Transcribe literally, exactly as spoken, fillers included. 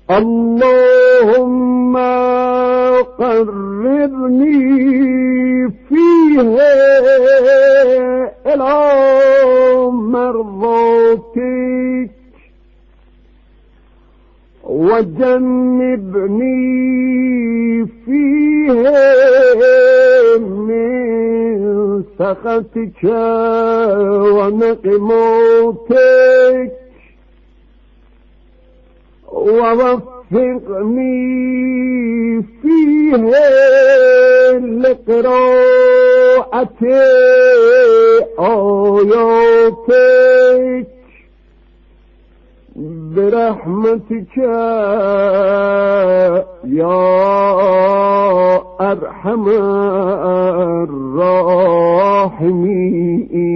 اللهم قربني فيه إلى مرضاتك وجنبني فيه من سخطك ونقماتك ووفقني فيه لقراءة آياتك برحمتك يا أرحم الراحمين.